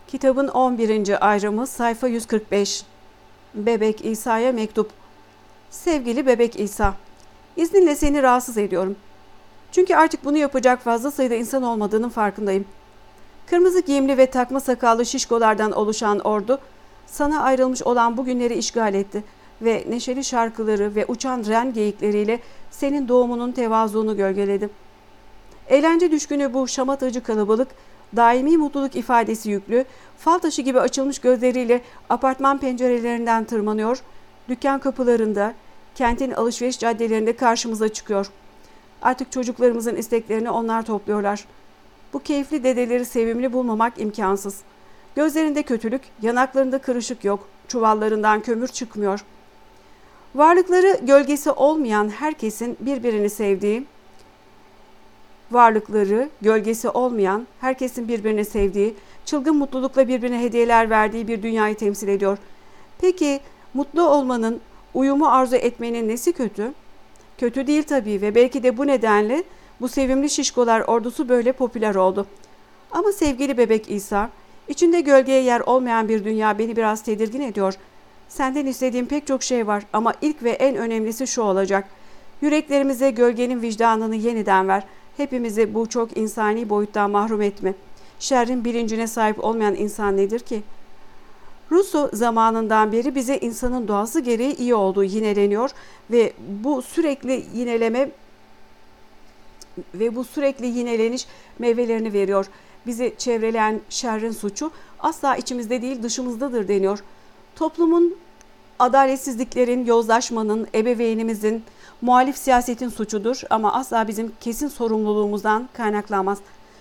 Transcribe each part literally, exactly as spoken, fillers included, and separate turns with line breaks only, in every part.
Kitabın on birinci ayrımı sayfa yüz kırk beş. Bebek İsa'ya mektup. Sevgili Bebek İsa, İzninle seni rahatsız ediyorum. Çünkü artık bunu yapacak fazla sayıda insan olmadığının farkındayım. Kırmızı giyimli ve takma sakallı şişkolardan oluşan ordu, sana ayrılmış olan bu günleri işgal etti ve neşeli şarkıları ve uçan ren geyikleriyle senin doğumunun tevazuunu gölgeledi. Eğlence düşkünü bu şamatacı kalabalık, daimi mutluluk ifadesi yüklü, fal taşı gibi açılmış gözleriyle apartman pencerelerinden tırmanıyor, dükkan kapılarında, kentin alışveriş caddelerinde karşımıza çıkıyor. Artık çocuklarımızın isteklerini onlar topluyorlar. Bu keyifli dedeleri sevimli bulmamak imkansız. Gözlerinde kötülük, yanaklarında kırışık yok, çuvallarından kömür çıkmıyor. Varlıkları gölgesi olmayan herkesin birbirini sevdiği, varlıkları gölgesi olmayan herkesin birbirini sevdiği, çılgın mutlulukla birbirine hediyeler verdiği bir dünyayı temsil ediyor. Peki mutlu olmanın, uyumu arzu etmenin nesi kötü? Kötü değil tabii ve belki de bu nedenle bu sevimli şişkolar ordusu böyle popüler oldu. Ama sevgili Bebek İsa, içinde gölgeye yer olmayan bir dünya beni biraz tedirgin ediyor. Senden istediğim pek çok şey var ama ilk ve en önemlisi şu olacak. Yüreklerimize gölgenin vicdanını yeniden ver. Hepimizi bu çok insani boyuttan mahrum etme. Şerrin bilincine sahip olmayan insan nedir ki? Rousseau zamanından beri bize insanın doğası gereği iyi olduğu yineleniyor ve bu sürekli yineleme ve bu sürekli yineleniş meyvelerini veriyor. Bizi çevreleyen şerrin suçu asla içimizde değil dışımızdadır deniyor. Toplumun, adaletsizliklerin, yozlaşmanın, ebeveynimizin, muhalif siyasetin suçudur ama asla bizim kesin sorumluluğumuzdan kaynaklanmaz.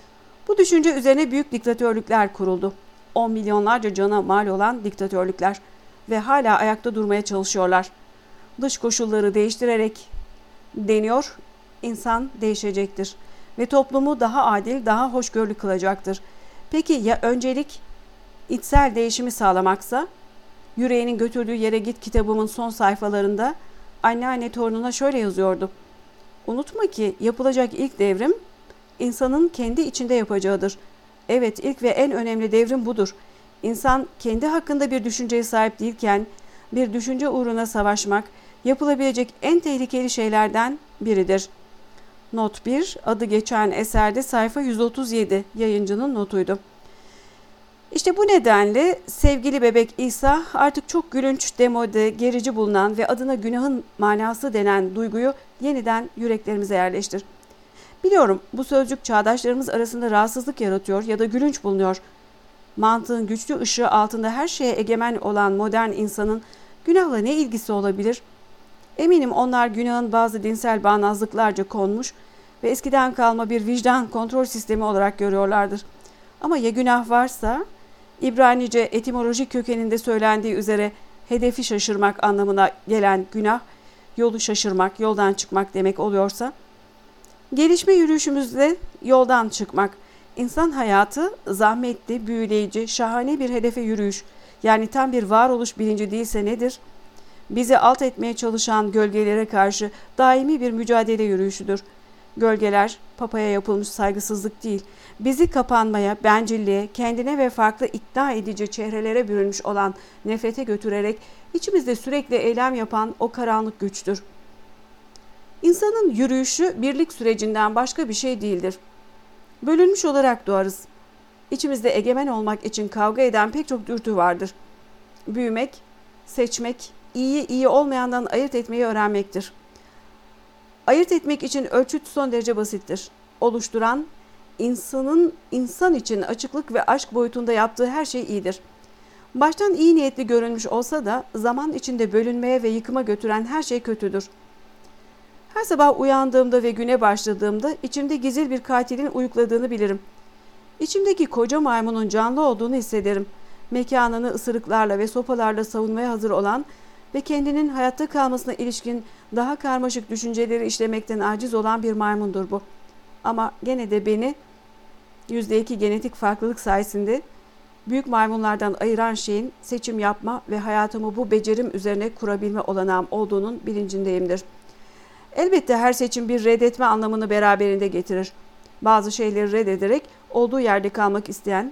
Bu düşünce üzerine büyük diktatörlükler kuruldu. On milyonlarca cana mal olan diktatörlükler ve hala ayakta durmaya çalışıyorlar. Dış koşulları değiştirerek deniyor, insan değişecektir ve toplumu daha adil, daha hoşgörülü kılacaktır. Peki ya öncelik içsel değişimi sağlamaksa? Yüreğinin götürdüğü yere git kitabımın son sayfalarında anneanne torununa şöyle yazıyordu. Unutma ki yapılacak ilk devrim insanın kendi içinde yapacağıdır. Evet, ilk ve en önemli devrim budur. İnsan kendi hakkında bir düşünceye sahip değilken bir düşünce uğruna savaşmak yapılabilecek en tehlikeli şeylerden biridir. Not bir, adı geçen eserde sayfa yüz otuz yedi yayıncının notuydu. İşte bu nedenle sevgili Bebek İsa artık çok gülünç, demode, gerici bulunan ve adına günahın manası denen duyguyu yeniden yüreklerimize yerleştir. Biliyorum bu sözcük çağdaşlarımız arasında rahatsızlık yaratıyor ya da gülünç bulunuyor. Mantığın güçlü ışığı altında her şeye egemen olan modern insanın günahla ne ilgisi olabilir? Eminim onlar günahın bazı dinsel bağnazlıklarca konmuş ve eskiden kalma bir vicdan kontrol sistemi olarak görüyorlardır. Ama ya günah varsa, İbranice etimolojik kökeninde söylendiği üzere hedefi şaşırmak anlamına gelen günah, yolu şaşırmak, yoldan çıkmak demek oluyorsa, gelişme yürüyüşümüzde yoldan çıkmak, insan hayatı zahmetli, büyüleyici, şahane bir hedefe yürüyüş, yani tam bir varoluş bilinci değilse nedir? Bizi alt etmeye çalışan gölgelere karşı daimi bir mücadele yürüyüşüdür. Gölgeler, papaya yapılmış saygısızlık değil, bizi kapanmaya, bencilliğe, kendine ve farklı ikna edici çehrelere bürünmüş olan nefrete götürerek içimizde sürekli eylem yapan o karanlık güçtür. İnsanın yürüyüşü birlik sürecinden başka bir şey değildir. Bölünmüş olarak doğarız. İçimizde egemen olmak için kavga eden pek çok dürtü vardır. Büyümek, seçmek, iyiyi iyi olmayandan ayırt etmeyi öğrenmektir. Ayırt etmek için ölçüt son derece basittir. Oluşturan, insanın insan için açıklık ve aşk boyutunda yaptığı her şey iyidir. Baştan iyi niyetli görünmüş olsa da zaman içinde bölünmeye ve yıkıma götüren her şey kötüdür. Her sabah uyandığımda ve güne başladığımda içimde gizli bir katilin uyukladığını bilirim. İçimdeki koca maymunun canlı olduğunu hissederim. Mekanını ısırıklarla ve sopalarla savunmaya hazır olan ve kendinin hayatta kalmasına ilişkin daha karmaşık düşünceleri işlemekten aciz olan bir maymundur bu. Ama gene de beni yüzde iki genetik farklılık sayesinde büyük maymunlardan ayıran şeyin seçim yapma ve hayatımı bu becerim üzerine kurabilme olanağım olduğunun bilincindeyimdir. Elbette her seçim bir reddetme anlamını beraberinde getirir. Bazı şeyleri reddederek olduğu yerde kalmak isteyen,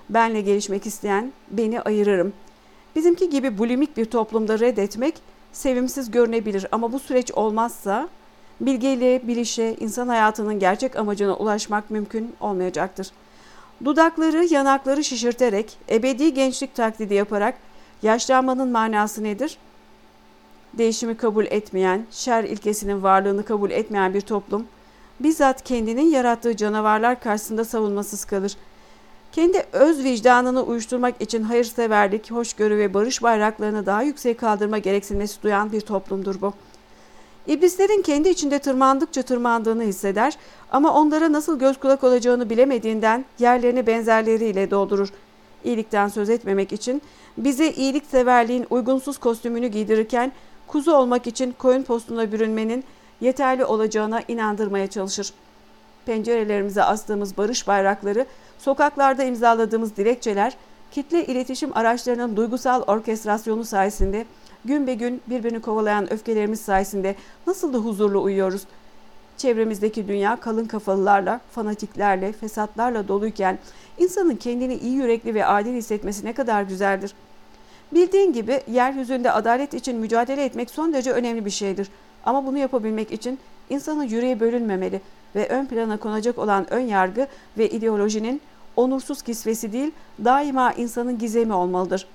benle gelişmek isteyen beni ayırırım. Bizimki gibi bulimik bir toplumda reddetmek sevimsiz görünebilir ama bu süreç olmazsa bilgeyle, bilişe, insan hayatının gerçek amacına ulaşmak mümkün olmayacaktır. Dudakları, yanakları şişirterek, ebedi gençlik taklidi yaparak yaşlanmanın manası nedir? Değişimi kabul etmeyen, şer ilkesinin varlığını kabul etmeyen bir toplum, bizzat kendinin yarattığı canavarlar karşısında savunmasız kalır. Kendi öz vicdanını uyuşturmak için hayırseverlik, hoşgörü ve barış bayraklarını daha yüksek kaldırma gereksinmesi duyan bir toplumdur bu. İblislerin kendi içinde tırmandıkça tırmandığını hisseder ama onlara nasıl göz kulak olacağını bilemediğinden yerlerini benzerleriyle doldurur. İyilikten söz etmemek için bize iyilikseverliğin uygunsuz kostümünü giydirirken kuzu olmak için koyun postuna bürünmenin yeterli olacağına inandırmaya çalışır. Pencerelerimize astığımız barış bayrakları, sokaklarda imzaladığımız dilekçeler, kitle iletişim araçlarının duygusal orkestrasyonu sayesinde gün be gün birbirini kovalayan öfkelerimiz sayesinde nasıl da huzurlu uyuyoruz. Çevremizdeki dünya kalın kafalılarla, fanatiklerle, fesatlarla doluyken insanın kendini iyi yürekli ve adil hissetmesi ne kadar güzeldir. Bildiğin gibi yeryüzünde adalet için mücadele etmek son derece önemli bir şeydir. Ama bunu yapabilmek için insanın yüreği bölünmemeli ve ön plana konacak olan ön yargı ve ideolojinin onursuz kisvesi değil, daima insanın gizemi olmalıdır.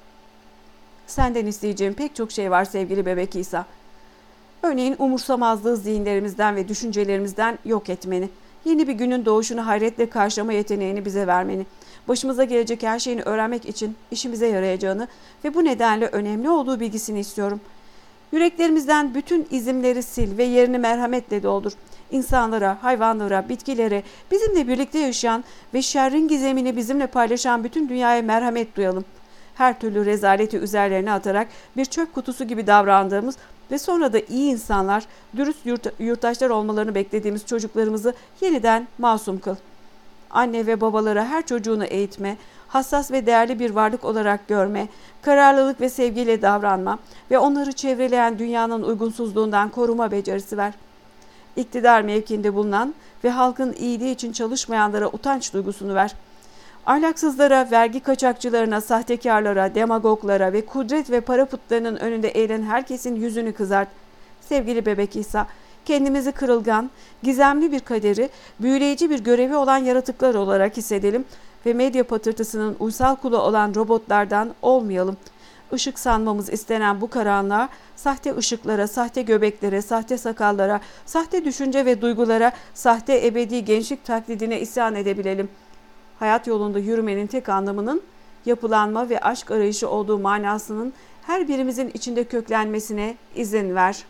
Senden isteyeceğim pek çok şey var sevgili bebek İsa. Örneğin umursamazlığı zihinlerimizden ve düşüncelerimizden yok etmeni, yeni bir günün doğuşunu hayretle karşılama yeteneğini bize vermeni, başımıza gelecek her şeyini öğrenmek için işimize yarayacağını ve bu nedenle önemli olduğu bilgisini istiyorum. Yüreklerimizden bütün izimleri sil ve yerini merhametle doldur. İnsanlara, hayvanlara, bitkilere, bizimle birlikte yaşayan ve şerrin gizemini bizimle paylaşan bütün dünyaya merhamet duyalım. Her türlü rezaleti üzerlerine atarak bir çöp kutusu gibi davrandığımız ve sonra da iyi insanlar, dürüst yurt, yurttaşlar olmalarını beklediğimiz çocuklarımızı yeniden masum kıl. Anne ve babalara her çocuğunu eğitme, hassas ve değerli bir varlık olarak görme, kararlılık ve sevgiyle davranma ve onları çevreleyen dünyanın uygunsuzluğundan koruma becerisi ver. İktidar mevkinde bulunan ve halkın iyiliği için çalışmayanlara utanç duygusunu ver. Ahlaksızlara, vergi kaçakçılarına, sahtekarlara, demagoglara ve kudret ve para putlarının önünde eğilen herkesin yüzünü kızart. Sevgili bebek İsa, kendimizi kırılgan, gizemli bir kaderi, büyüleyici bir görevi olan yaratıklar olarak hissedelim ve medya patırtısının uysal kulu olan robotlardan olmayalım. Işık sanmamız istenen bu karanlığa, sahte ışıklara, sahte göbeklere, sahte sakallara, sahte düşünce ve duygulara, sahte ebedi gençlik taklidine isyan edebilelim. Hayat yolunda yürümenin tek anlamının yapılanma ve aşk arayışı olduğu manasının her birimizin içinde köklenmesine izin ver.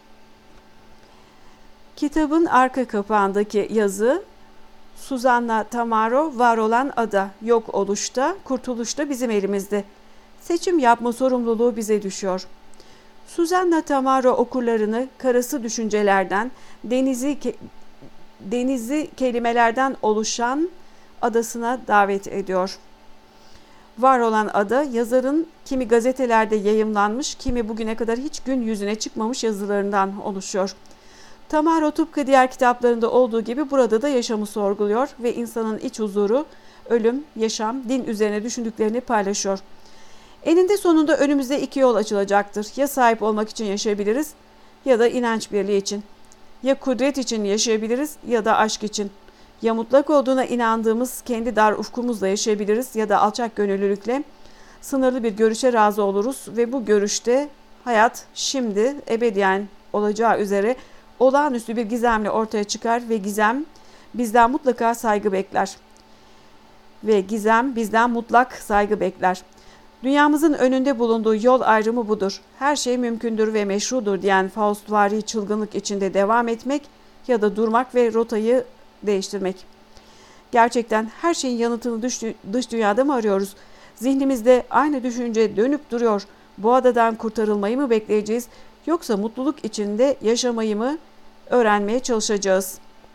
Kitabın arka kapağındaki yazı, Susanna Tamaro, var olan ada, yok oluşta, kurtuluşta bizim elimizde. Seçim yapma sorumluluğu bize düşüyor. Susanna Tamaro okurlarını karası düşüncelerden, denizi ke- denizi kelimelerden oluşan adasına davet ediyor. Var olan ada, yazarın kimi gazetelerde yayımlanmış, kimi bugüne kadar hiç gün yüzüne çıkmamış yazılarından oluşuyor. Tamaro tıpkı diğer kitaplarında olduğu gibi burada da yaşamı sorguluyor ve insanın iç huzuru, ölüm, yaşam, din üzerine düşündüklerini paylaşıyor. Eninde sonunda önümüzde iki yol açılacaktır. Ya sahip olmak için yaşayabiliriz ya da inanç birliği için. Ya kudret için yaşayabiliriz ya da aşk için. Ya mutlak olduğuna inandığımız kendi dar ufkumuzla yaşayabiliriz ya da alçak gönüllülükle sınırlı bir görüşe razı oluruz ve bu görüşte hayat şimdi ebediyen olacağı üzere olağanüstü bir gizemle ortaya çıkar ve gizem bizden mutlaka saygı bekler. Ve gizem bizden mutlak saygı bekler. Dünyamızın önünde bulunduğu yol ayrımı budur. Her şey mümkündür ve meşrudur diyen Faustvari çılgınlık içinde devam etmek ya da durmak ve rotayı değiştirmek. Gerçekten her şeyin yanıtını dış, dış dünyada mı arıyoruz? Zihnimizde aynı düşünce dönüp duruyor. Bu adadan kurtarılmayı mı bekleyeceğiz? Yoksa mutluluk içinde yaşamayı mı öğrenmeye çalışacağız?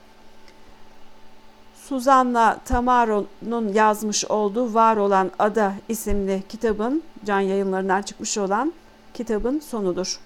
Susanna Tamaro'nun yazmış olduğu Var Olan Ada isimli kitabın, Can Yayınları'ndan çıkmış olan kitabın sonudur.